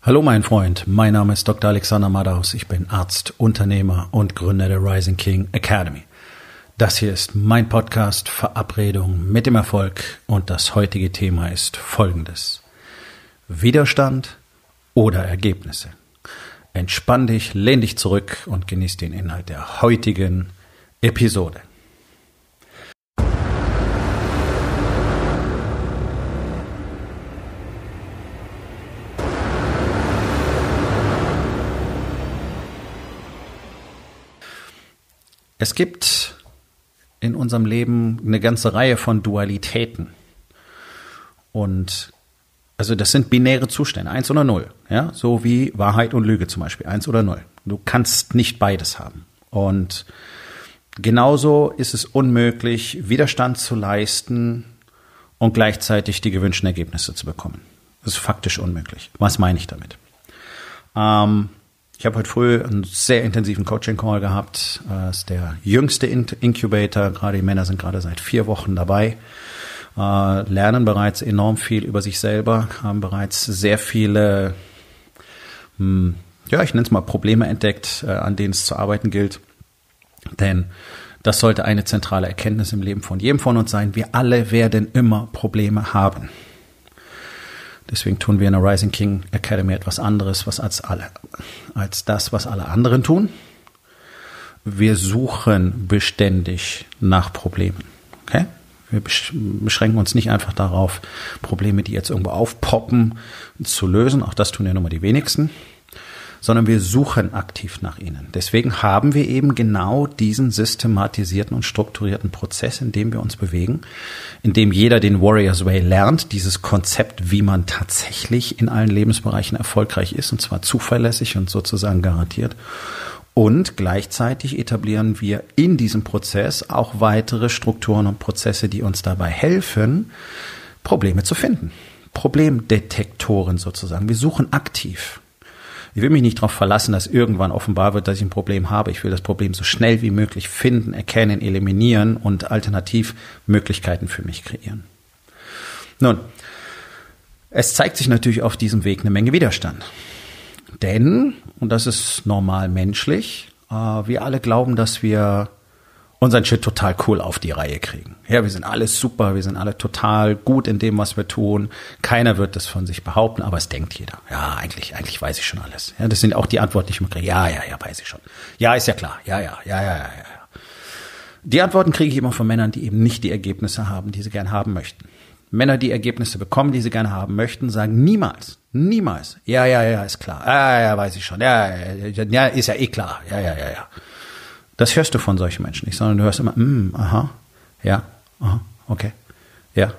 Hallo mein Freund, mein Name ist Dr. Alexander Madaus, ich bin Arzt, Unternehmer und Gründer der Rising King Academy. Das hier ist mein Podcast Verabredung mit dem Erfolg und das heutige Thema ist folgendes: Widerstand oder Ergebnisse. Entspann dich, lehn dich zurück und genieß den Inhalt der heutigen Episode. Es gibt in unserem Leben eine ganze Reihe von Dualitäten. Und also das sind binäre Zustände, 1 oder 0. Ja? So wie Wahrheit und Lüge zum Beispiel, 1 oder 0. Du kannst nicht beides haben. Und genauso ist es unmöglich, Widerstand zu leisten und gleichzeitig die gewünschten Ergebnisse zu bekommen. Das ist faktisch unmöglich. Was meine ich damit? Ich habe heute früh einen sehr intensiven Coaching-Call gehabt. Das ist der jüngste Incubator. Gerade die Männer sind gerade seit 4 Wochen dabei, lernen bereits enorm viel über sich selber, haben bereits sehr viele, ich nenne es mal Probleme entdeckt, an denen es zu arbeiten gilt. Denn das sollte eine zentrale Erkenntnis im Leben von jedem von uns sein. Wir alle werden immer Probleme haben. Deswegen tun wir in der Rising King Academy etwas anderes als das, was alle anderen tun. Wir suchen beständig nach Problemen. Okay? Wir beschränken uns nicht einfach darauf, Probleme, die jetzt irgendwo aufpoppen, zu lösen. Auch das tun ja nun mal die wenigsten. Sondern wir suchen aktiv nach ihnen. Deswegen haben wir eben genau diesen systematisierten und strukturierten Prozess, in dem wir uns bewegen, in dem jeder den Warrior's Way lernt, dieses Konzept, wie man tatsächlich in allen Lebensbereichen erfolgreich ist, und zwar zuverlässig und sozusagen garantiert. Und gleichzeitig etablieren wir in diesem Prozess auch weitere Strukturen und Prozesse, die uns dabei helfen, Probleme zu finden. Problemdetektoren sozusagen. Wir suchen aktiv. Ich will mich nicht darauf verlassen, dass irgendwann offenbar wird, dass ich ein Problem habe. Ich will das Problem so schnell wie möglich finden, erkennen, eliminieren und alternativ Möglichkeiten für mich kreieren. Nun, es zeigt sich natürlich auf diesem Weg eine Menge Widerstand. Denn, und das ist normal menschlich, wir alle glauben, dass wir unseren Shit total cool auf die Reihe kriegen. Ja, wir sind alle super, wir sind alle total gut in dem, was wir tun. Keiner wird das von sich behaupten, aber es denkt jeder. Ja, eigentlich weiß ich schon alles. Ja, das sind auch die Antworten, die ich immer kriege. Ja, weiß ich schon. Ja, ist ja klar. Ja. Die Antworten kriege ich immer von Männern, die eben nicht die Ergebnisse haben, die sie gern haben möchten. Männer, die Ergebnisse bekommen, die sie gerne haben möchten, sagen niemals. Ja, ist klar. Ja, weiß ich schon. Ja, ist ja eh klar. Ja. Das hörst du von solchen Menschen nicht, sondern du hörst immer, okay, ja.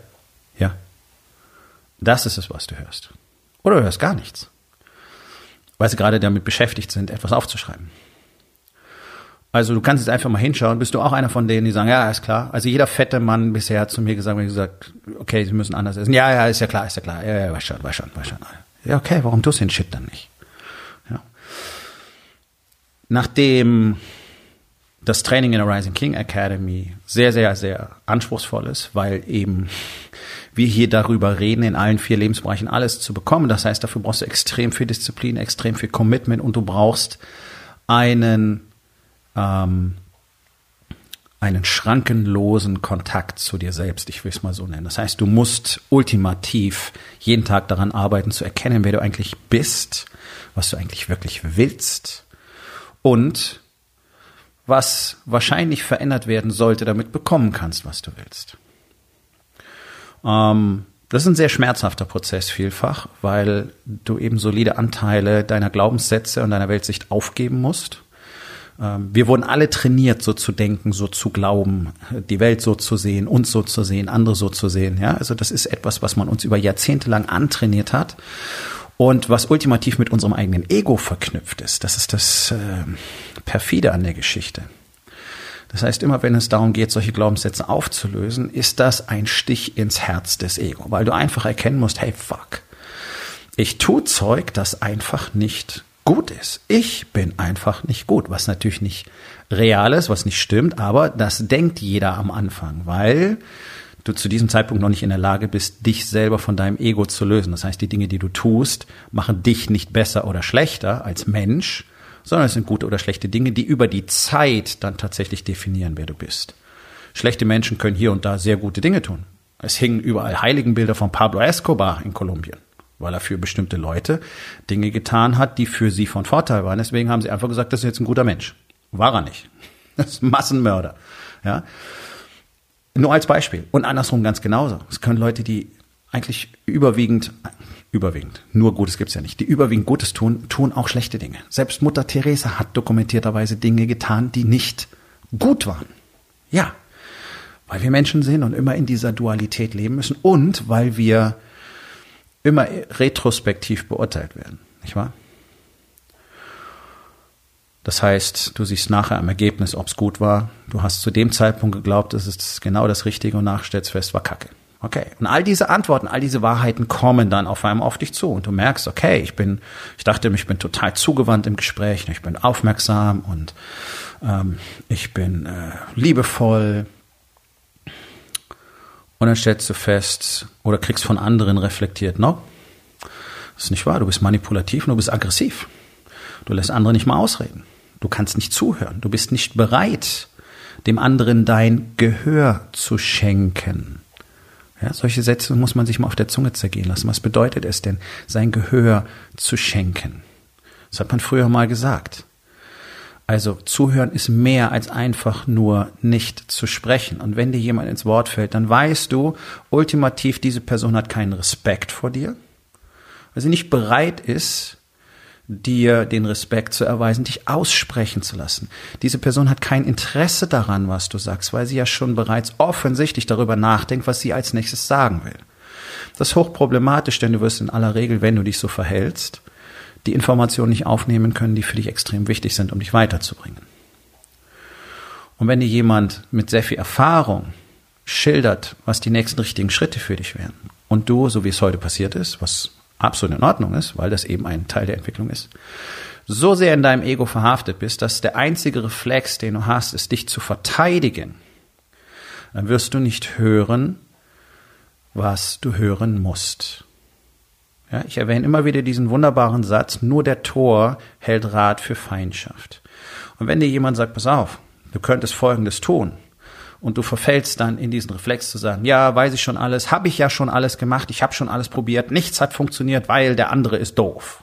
Das ist es, was du hörst. Oder du hörst gar nichts, weil sie gerade damit beschäftigt sind, etwas aufzuschreiben. Also du kannst jetzt einfach mal hinschauen, bist du auch einer von denen, die sagen, ja, ist klar. Also jeder fette Mann bisher hat zu mir gesagt, okay, sie müssen anders essen. Ja, ist ja klar. Ja, weiß schon. Ja, okay, warum tust du den Shit dann nicht? Ja. Nachdem das Training in der Rising King Academy sehr, sehr, sehr anspruchsvoll ist, weil eben wir hier darüber reden, in allen 4 Lebensbereichen alles zu bekommen. Das heißt, dafür brauchst du extrem viel Disziplin, extrem viel Commitment und du brauchst einen schrankenlosen Kontakt zu dir selbst, ich will es mal so nennen. Das heißt, du musst ultimativ jeden Tag daran arbeiten, zu erkennen, wer du eigentlich bist, was du eigentlich wirklich willst und was wahrscheinlich verändert werden sollte, damit du bekommen kannst, was du willst. Das ist ein sehr schmerzhafter Prozess vielfach, weil du eben solide Anteile deiner Glaubenssätze und deiner Weltsicht aufgeben musst. Wir wurden alle trainiert, so zu denken, so zu glauben, die Welt so zu sehen, uns so zu sehen, andere so zu sehen. Ja, also das ist etwas, was man uns über Jahrzehnte lang antrainiert hat. Und was ultimativ mit unserem eigenen Ego verknüpft ist, das ist das Perfide an der Geschichte. Das heißt, immer wenn es darum geht, solche Glaubenssätze aufzulösen, ist das ein Stich ins Herz des Ego, weil du einfach erkennen musst, hey, fuck, ich tue Zeug, das einfach nicht gut ist. Ich bin einfach nicht gut, was natürlich nicht real ist, was nicht stimmt, aber das denkt jeder am Anfang, weil du zu diesem Zeitpunkt noch nicht in der Lage bist, dich selber von deinem Ego zu lösen. Das heißt, die Dinge, die du tust, machen dich nicht besser oder schlechter als Mensch, sondern es sind gute oder schlechte Dinge, die über die Zeit dann tatsächlich definieren, wer du bist. Schlechte Menschen können hier und da sehr gute Dinge tun. Es hingen überall Heiligenbilder von Pablo Escobar in Kolumbien, weil er für bestimmte Leute Dinge getan hat, die für sie von Vorteil waren. Deswegen haben sie einfach gesagt, das ist jetzt ein guter Mensch. War er nicht. Das ist ein Massenmörder. Ja? Nur als Beispiel. Und andersrum ganz genauso. Es können Leute, die eigentlich überwiegend, nur Gutes gibt's ja nicht, die überwiegend Gutes tun, tun auch schlechte Dinge. Selbst Mutter Teresa hat dokumentierterweise Dinge getan, die nicht gut waren. Ja, weil wir Menschen sind und immer in dieser Dualität leben müssen und weil wir immer retrospektiv beurteilt werden, nicht wahr? Das heißt, du siehst nachher am Ergebnis, ob es gut war. Du hast zu dem Zeitpunkt geglaubt, es ist genau das Richtige und nachher stellst fest, war Kacke. Okay. Und all diese Antworten, all diese Wahrheiten kommen dann auf einmal auf dich zu und du merkst, okay, ich dachte, ich bin total zugewandt im Gespräch, ich bin aufmerksam und ich bin liebevoll. Und dann stellst du fest oder kriegst von anderen reflektiert, no, das ist nicht wahr, du bist manipulativ und du bist aggressiv. Du lässt andere nicht mal ausreden. Du kannst nicht zuhören. Du bist nicht bereit, dem anderen dein Gehör zu schenken. Ja, solche Sätze muss man sich mal auf der Zunge zergehen lassen. Was bedeutet es denn, sein Gehör zu schenken? Das hat man früher mal gesagt. Also zuhören ist mehr als einfach nur nicht zu sprechen. Und wenn dir jemand ins Wort fällt, dann weißt du, ultimativ, diese Person hat keinen Respekt vor dir, weil sie nicht bereit ist, dir den Respekt zu erweisen, dich aussprechen zu lassen. Diese Person hat kein Interesse daran, was du sagst, weil sie ja schon bereits offensichtlich darüber nachdenkt, was sie als nächstes sagen will. Das ist hochproblematisch, denn du wirst in aller Regel, wenn du dich so verhältst, die Informationen nicht aufnehmen können, die für dich extrem wichtig sind, um dich weiterzubringen. Und wenn dir jemand mit sehr viel Erfahrung schildert, was die nächsten richtigen Schritte für dich wären, und du, so wie es heute passiert ist, was absolut in Ordnung ist, weil das eben ein Teil der Entwicklung ist, so sehr in deinem Ego verhaftet bist, dass der einzige Reflex, den du hast, ist, dich zu verteidigen, dann wirst du nicht hören, was du hören musst. Ja, ich erwähne immer wieder diesen wunderbaren Satz, nur der Tor hält Rat für Feindschaft. Und wenn dir jemand sagt, pass auf, du könntest Folgendes tun, und du verfällst dann in diesen Reflex zu sagen, ja, weiß ich schon alles, habe ich ja schon alles gemacht, ich habe schon alles probiert, nichts hat funktioniert, weil der andere ist doof.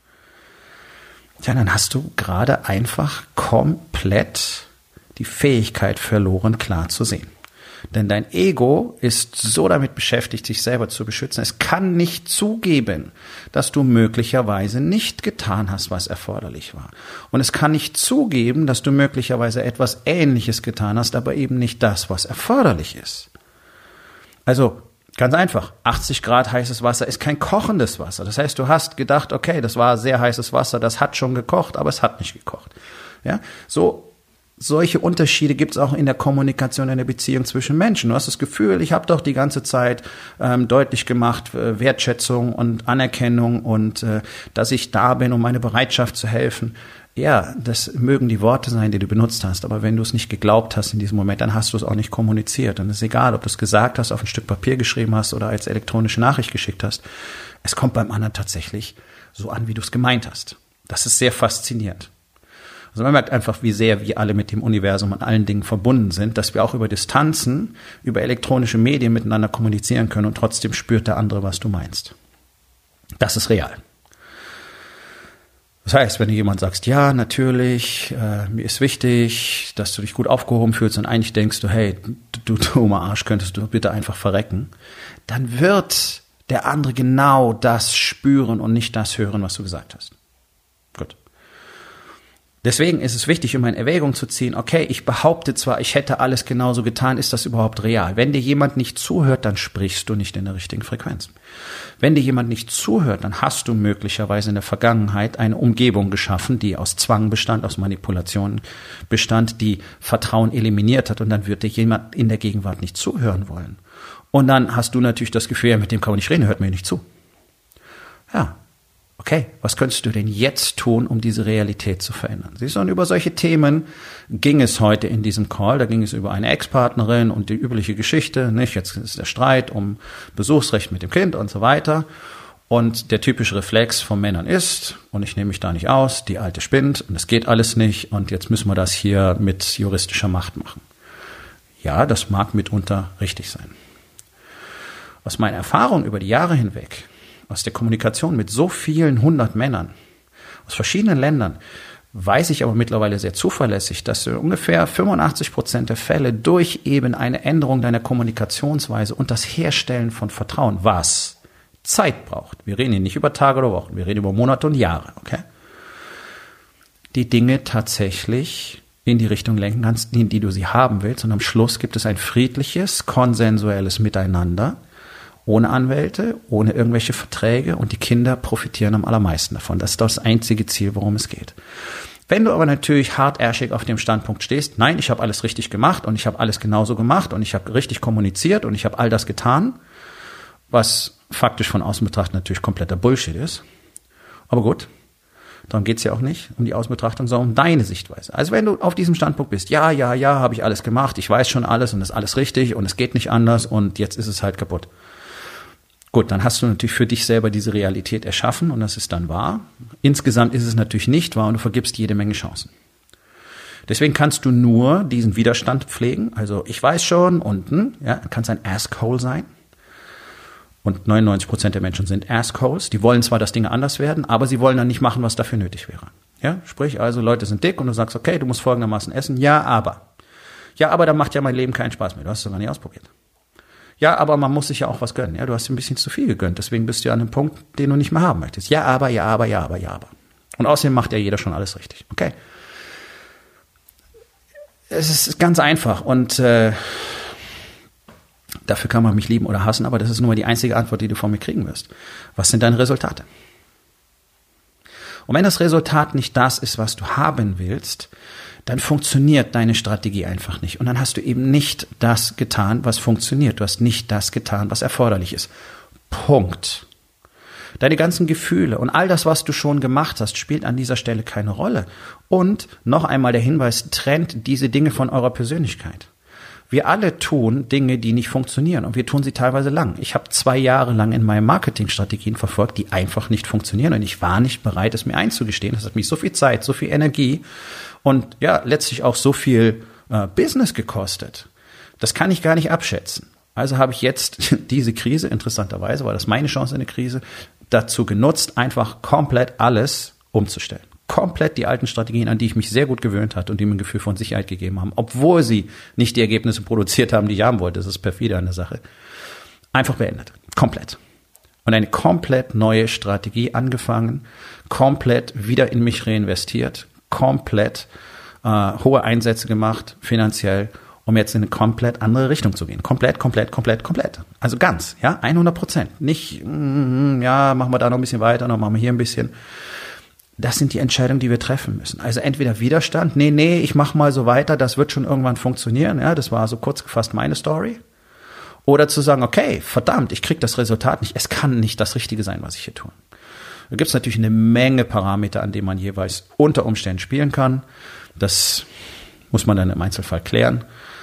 Ja, dann hast du gerade einfach komplett die Fähigkeit verloren, klar zu sehen. Denn dein Ego ist so damit beschäftigt, sich selber zu beschützen. Es kann nicht zugeben, dass du möglicherweise nicht getan hast, was erforderlich war. Und es kann nicht zugeben, dass du möglicherweise etwas Ähnliches getan hast, aber eben nicht das, was erforderlich ist. Also ganz einfach, 80 Grad heißes Wasser ist kein kochendes Wasser. Das heißt, du hast gedacht, okay, das war sehr heißes Wasser, das hat schon gekocht, aber es hat nicht gekocht. Ja, solche Unterschiede gibt es auch in der Kommunikation, in der Beziehung zwischen Menschen. Du hast das Gefühl, ich habe doch die ganze Zeit deutlich gemacht, Wertschätzung und Anerkennung und dass ich da bin, um meine Bereitschaft zu helfen. Ja, das mögen die Worte sein, die du benutzt hast, aber wenn du es nicht geglaubt hast in diesem Moment, dann hast du es auch nicht kommuniziert. Und es ist egal, ob du es gesagt hast, auf ein Stück Papier geschrieben hast oder als elektronische Nachricht geschickt hast. Es kommt beim anderen tatsächlich so an, wie du es gemeint hast. Das ist sehr faszinierend. Also man merkt einfach, wie sehr wir alle mit dem Universum und allen Dingen verbunden sind, dass wir auch über Distanzen, über elektronische Medien miteinander kommunizieren können und trotzdem spürt der andere, was du meinst. Das ist real. Das heißt, wenn du jemand sagst, ja, natürlich, mir ist wichtig, dass du dich gut aufgehoben fühlst und eigentlich denkst du, hey, du dummer Arsch, könntest du bitte einfach verrecken, dann wird der andere genau das spüren und nicht das hören, was du gesagt hast. Gut. Deswegen ist es wichtig, um in Erwägung zu ziehen, okay, ich behaupte zwar, ich hätte alles genauso getan, ist das überhaupt real? Wenn dir jemand nicht zuhört, dann sprichst du nicht in der richtigen Frequenz. Wenn dir jemand nicht zuhört, dann hast du möglicherweise in der Vergangenheit eine Umgebung geschaffen, die aus Zwang bestand, aus Manipulation bestand, die Vertrauen eliminiert hat und dann wird dir jemand in der Gegenwart nicht zuhören wollen. Und dann hast du natürlich das Gefühl, ja, mit dem kann man nicht reden, hört mir nicht zu. Ja, Okay, was könntest du denn jetzt tun, um diese Realität zu verändern? Siehst du, und über solche Themen ging es heute in diesem Call. Da ging es über eine Ex-Partnerin und die übliche Geschichte, nicht? Jetzt ist der Streit um Besuchsrecht mit dem Kind und so weiter. Und der typische Reflex von Männern ist, und ich nehme mich da nicht aus, die Alte spinnt und es geht alles nicht und jetzt müssen wir das hier mit juristischer Macht machen. Ja, das mag mitunter richtig sein. Aus meiner Erfahrung über die Jahre hinweg, aus der Kommunikation mit so vielen 100 Männern aus verschiedenen Ländern, weiß ich aber mittlerweile sehr zuverlässig, dass du ungefähr 85% der Fälle durch eben eine Änderung deiner Kommunikationsweise und das Herstellen von Vertrauen, was Zeit braucht. Wir reden hier nicht über Tage oder Wochen, wir reden über Monate und Jahre, okay? Die Dinge tatsächlich in die Richtung lenken kannst, in die du sie haben willst. Und am Schluss gibt es ein friedliches, konsensuelles Miteinander, ohne Anwälte, ohne irgendwelche Verträge und die Kinder profitieren am allermeisten davon. Das ist das einzige Ziel, worum es geht. Wenn du aber natürlich hartärschig auf dem Standpunkt stehst, nein, ich habe alles richtig gemacht und ich habe alles genauso gemacht und ich habe richtig kommuniziert und ich habe all das getan, was faktisch von außen betrachtet natürlich kompletter Bullshit ist. Aber gut, darum geht's ja auch nicht, um die Außenbetrachtung, sondern um deine Sichtweise. Also wenn du auf diesem Standpunkt bist, ja, habe ich alles gemacht, ich weiß schon alles und das ist alles richtig und es geht nicht anders und jetzt ist es halt kaputt. Gut, dann hast du natürlich für dich selber diese Realität erschaffen und das ist dann wahr. Insgesamt ist es natürlich nicht wahr und du vergibst jede Menge Chancen. Deswegen kannst du nur diesen Widerstand pflegen. Also ich weiß schon unten, ja, kannst ein Asshole sein. Und 99% der Menschen sind Assholes. Die wollen zwar, dass Dinge anders werden, aber sie wollen dann nicht machen, was dafür nötig wäre. Ja, sprich also, Leute sind dick und du sagst, okay, du musst folgendermaßen essen. Ja, aber dann macht ja mein Leben keinen Spaß mehr. Du hast es doch gar nicht ausprobiert. Ja, aber man muss sich ja auch was gönnen. Ja, du hast dir ein bisschen zu viel gegönnt. Deswegen bist du ja an einem Punkt, den du nicht mehr haben möchtest. Ja, aber. Und außerdem macht ja jeder schon alles richtig. Okay. Es ist ganz einfach und dafür kann man mich lieben oder hassen, aber das ist nur die einzige Antwort, die du von mir kriegen wirst. Was sind deine Resultate? Und wenn das Resultat nicht das ist, was du haben willst, dann funktioniert deine Strategie einfach nicht. Und dann hast du eben nicht das getan, was funktioniert. Du hast nicht das getan, was erforderlich ist. Punkt. Deine ganzen Gefühle und all das, was du schon gemacht hast, spielt an dieser Stelle keine Rolle. Und noch einmal der Hinweis, trennt diese Dinge von eurer Persönlichkeit. Wir alle tun Dinge, die nicht funktionieren und wir tun sie teilweise lang. Ich habe 2 Jahre lang in meinen Marketingstrategien verfolgt, die einfach nicht funktionieren und ich war nicht bereit, es mir einzugestehen. Das hat mich so viel Zeit, so viel Energie und ja, letztlich auch so viel Business gekostet. Das kann ich gar nicht abschätzen. Also habe ich jetzt diese Krise, interessanterweise war das meine Chance in der Krise, dazu genutzt, einfach komplett alles umzustellen. Komplett die alten Strategien, an die ich mich sehr gut gewöhnt hatte und die mir ein Gefühl von Sicherheit gegeben haben, obwohl sie nicht die Ergebnisse produziert haben, die ich haben wollte. Das ist perfide an der Sache. Einfach beendet. Komplett. Und eine komplett neue Strategie angefangen, komplett wieder in mich reinvestiert, komplett hohe Einsätze gemacht, finanziell, um jetzt in eine komplett andere Richtung zu gehen. Komplett. Also ganz, ja, 100%. Nicht, ja, machen wir da noch ein bisschen weiter, noch machen wir hier ein bisschen. Das sind die Entscheidungen, die wir treffen müssen. Also entweder Widerstand, nee, ich mache mal so weiter, das wird schon irgendwann funktionieren. Ja, das war so kurz gefasst meine Story. Oder zu sagen, okay, verdammt, ich kriege das Resultat nicht. Es kann nicht das Richtige sein, was ich hier tue. Da gibt es natürlich eine Menge Parameter, an denen man jeweils unter Umständen spielen kann. Das muss man dann im Einzelfall klären.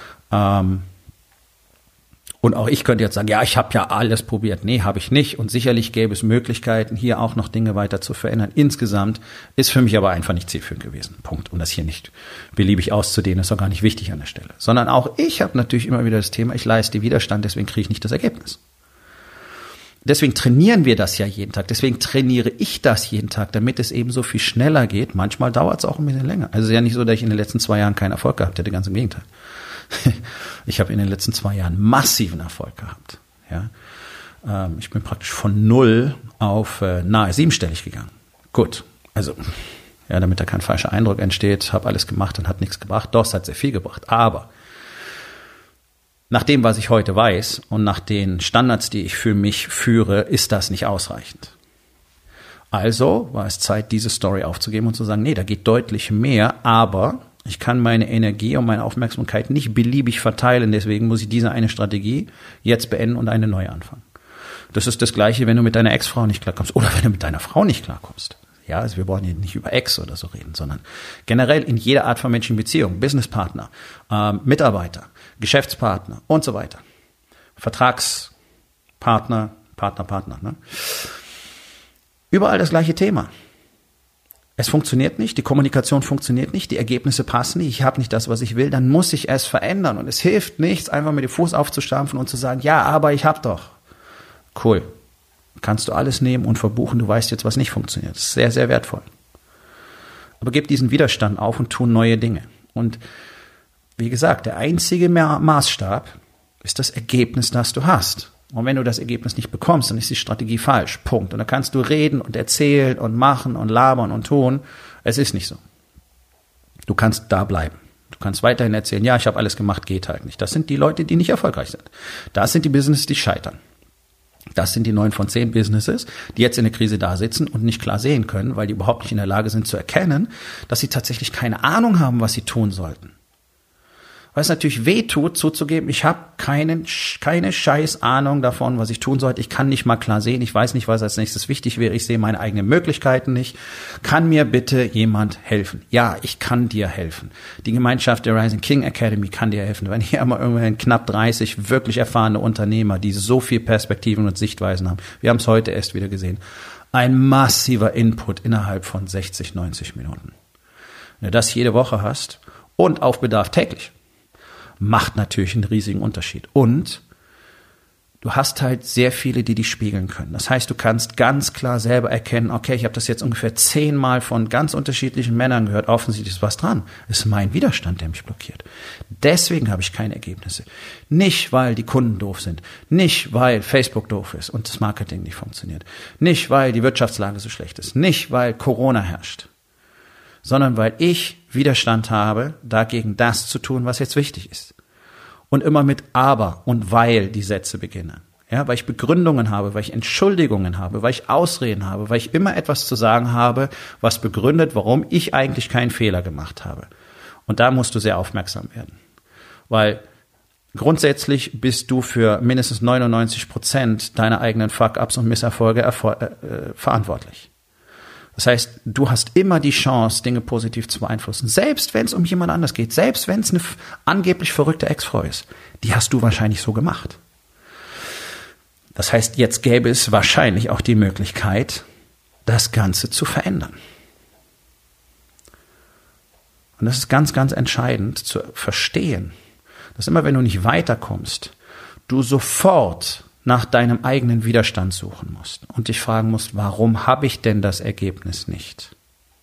Und auch ich könnte jetzt sagen, ja, ich habe ja alles probiert. Nee, habe ich nicht. Und sicherlich gäbe es Möglichkeiten, hier auch noch Dinge weiter zu verändern. Insgesamt ist für mich aber einfach nicht zielführend gewesen. Punkt. Um das hier nicht beliebig auszudehnen, ist auch gar nicht wichtig an der Stelle. Sondern auch ich habe natürlich immer wieder das Thema, ich leiste Widerstand, deswegen kriege ich nicht das Ergebnis. Deswegen trainieren wir das ja jeden Tag. Deswegen trainiere ich das jeden Tag, damit es eben so viel schneller geht. Manchmal dauert es auch ein bisschen länger. Also es ist ja nicht so, dass ich in den letzten 2 Jahren keinen Erfolg gehabt hätte, ganz im Gegenteil. Ich habe in den letzten 2 Jahren massiven Erfolg gehabt. Ja. Ich bin praktisch von 0 auf nahe 7-stellig gegangen. Gut, also ja, damit da kein falscher Eindruck entsteht, habe alles gemacht und hat nichts gebracht. Doch, es hat sehr viel gebracht. Aber nach dem, was ich heute weiß und nach den Standards, die ich für mich führe, ist das nicht ausreichend. Also war es Zeit, diese Story aufzugeben und zu sagen, nee, da geht deutlich mehr, aber ich kann meine Energie und meine Aufmerksamkeit nicht beliebig verteilen, deswegen muss ich diese eine Strategie jetzt beenden und eine neue anfangen. Das ist das Gleiche, wenn du mit deiner Ex-Frau nicht klarkommst oder wenn du mit deiner Frau nicht klarkommst. Ja, also wir wollen hier nicht über Ex oder so reden, sondern generell in jeder Art von menschlichen Beziehung, Businesspartner, Mitarbeiter, Geschäftspartner und so weiter. Vertragspartner, Partner, ne? Überall das gleiche Thema. Es funktioniert nicht, die Kommunikation funktioniert nicht, die Ergebnisse passen nicht, ich habe nicht das, was ich will, dann muss ich es verändern. Und es hilft nichts, einfach mit dem Fuß aufzustampfen und zu sagen, ja, aber ich habe doch. Cool. Kannst du alles nehmen und verbuchen, du weißt jetzt, was nicht funktioniert. Das ist sehr, sehr wertvoll. Aber gib diesen Widerstand auf und tu neue Dinge. Und wie gesagt, der einzige Maßstab ist das Ergebnis, das du hast. Und wenn du das Ergebnis nicht bekommst, dann ist die Strategie falsch. Punkt. Und dann kannst du reden und erzählen und machen und labern und tun. Es ist nicht so. Du kannst da bleiben. Du kannst weiterhin erzählen, ja, ich habe alles gemacht, geht halt nicht. Das sind die Leute, die nicht erfolgreich sind. Das sind die Businesses, die scheitern. Das sind die 9 von 10 Businesses, die jetzt in der Krise da sitzen und nicht klar sehen können, weil die überhaupt nicht in der Lage sind zu erkennen, dass sie tatsächlich keine Ahnung haben, was sie tun sollten. Weil es natürlich weh tut, zuzugeben, ich habe keine scheiß Ahnung davon, was ich tun sollte. Ich kann nicht mal klar sehen. Ich weiß nicht, was als nächstes wichtig wäre. Ich sehe meine eigenen Möglichkeiten nicht. Kann mir bitte jemand helfen? Ja, ich kann dir helfen. Die Gemeinschaft der Rising King Academy kann dir helfen. Wenn hier mal irgendwann knapp 30 wirklich erfahrene Unternehmer, die so viel Perspektiven und Sichtweisen haben. Wir haben es heute erst wieder gesehen. Ein massiver Input innerhalb von 60, 90 Minuten. Wenn du das jede Woche hast und auf Bedarf täglich, macht natürlich einen riesigen Unterschied. Und du hast halt sehr viele, die dich spiegeln können. Das heißt, du kannst ganz klar selber erkennen, okay, ich habe das jetzt ungefähr 10-mal von ganz unterschiedlichen Männern gehört, offensichtlich ist was dran. Es ist mein Widerstand, der mich blockiert. Deswegen habe ich keine Ergebnisse. Nicht, weil die Kunden doof sind. Nicht, weil Facebook doof ist und das Marketing nicht funktioniert. Nicht, weil die Wirtschaftslage so schlecht ist. Nicht, weil Corona herrscht. Sondern weil ich Widerstand habe, dagegen das zu tun, was jetzt wichtig ist. Und immer mit aber und weil die Sätze beginnen. Ja, weil ich Begründungen habe, weil ich Entschuldigungen habe, weil ich Ausreden habe, weil ich immer etwas zu sagen habe, was begründet, warum ich eigentlich keinen Fehler gemacht habe. Und da musst du sehr aufmerksam werden. Weil grundsätzlich bist du für mindestens 99% deiner eigenen Fuck-ups und Misserfolge verantwortlich. Das heißt, du hast immer die Chance, Dinge positiv zu beeinflussen. Selbst wenn es um jemand anders geht, selbst wenn es eine angeblich verrückte Ex-Frau ist, die hast du wahrscheinlich so gemacht. Das heißt, jetzt gäbe es wahrscheinlich auch die Möglichkeit, das Ganze zu verändern. Und das ist ganz, ganz entscheidend zu verstehen, dass immer wenn du nicht weiterkommst, du sofort nach deinem eigenen Widerstand suchen musst und dich fragen musst, warum habe ich denn das Ergebnis nicht?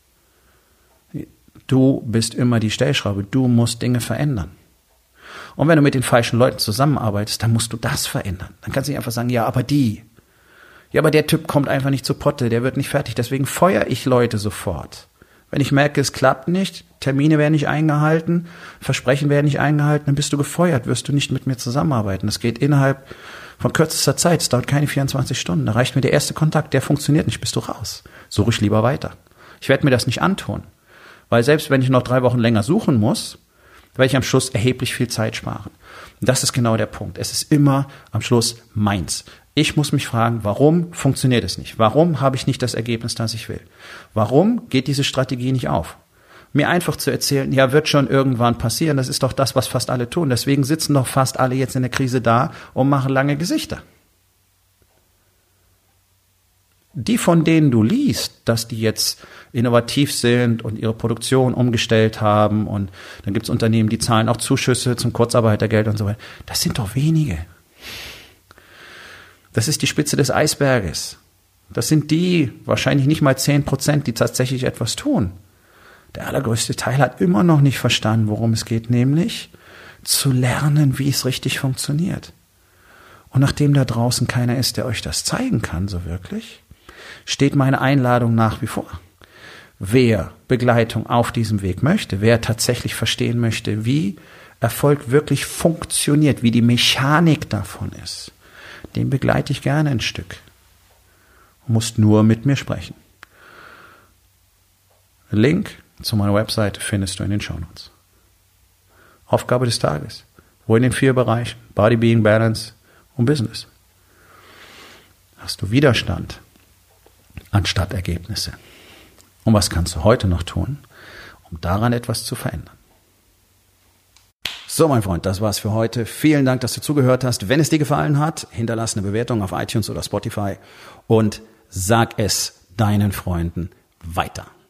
Du bist immer die Stellschraube, du musst Dinge verändern. Und wenn du mit den falschen Leuten zusammenarbeitest, dann musst du das verändern. Dann kannst du nicht einfach sagen, ja, aber der Typ kommt einfach nicht zu Potte, der wird nicht fertig, deswegen feuere ich Leute sofort. Wenn ich merke, es klappt nicht, Termine werden nicht eingehalten, Versprechen werden nicht eingehalten, dann bist du gefeuert, wirst du nicht mit mir zusammenarbeiten. Das geht innerhalb von kürzester Zeit, es dauert keine 24 Stunden. Da reicht mir der erste Kontakt, der funktioniert nicht, bist du raus. Suche ich lieber weiter. Ich werde mir das nicht antun, weil selbst wenn ich noch 3 Wochen länger suchen muss, werde ich am Schluss erheblich viel Zeit sparen. Und das ist genau der Punkt. Es ist immer am Schluss meins. Ich muss mich fragen, warum funktioniert es nicht? Warum habe ich nicht das Ergebnis, das ich will? Warum geht diese Strategie nicht auf? Mir einfach zu erzählen, ja, wird schon irgendwann passieren, das ist doch das, was fast alle tun. Deswegen sitzen doch fast alle jetzt in der Krise da und machen lange Gesichter. Die, von denen du liest, dass die jetzt innovativ sind und ihre Produktion umgestellt haben und dann gibt es Unternehmen, die zahlen auch Zuschüsse zum Kurzarbeitergeld und so weiter, das sind doch wenige. Das ist die Spitze des Eisberges. Das sind die, wahrscheinlich nicht mal 10%, die tatsächlich etwas tun. Der allergrößte Teil hat immer noch nicht verstanden, worum es geht, nämlich zu lernen, wie es richtig funktioniert. Und nachdem da draußen keiner ist, der euch das zeigen kann, so wirklich, steht meine Einladung nach wie vor. Wer Begleitung auf diesem Weg möchte, wer tatsächlich verstehen möchte, wie Erfolg wirklich funktioniert, wie die Mechanik davon ist, den begleite ich gerne ein Stück. Du musst nur mit mir sprechen. Link zu meiner Website findest du in den Shownotes. Aufgabe des Tages. Wo in den 4 Bereichen? Body, Being, Balance und Business. hast du Widerstand anstatt Ergebnisse. Und was kannst du heute noch tun, um daran etwas zu verändern? So, mein Freund, das war's für heute. Vielen Dank, dass du zugehört hast. Wenn es dir gefallen hat, hinterlass eine Bewertung auf iTunes oder Spotify und sag es deinen Freunden weiter.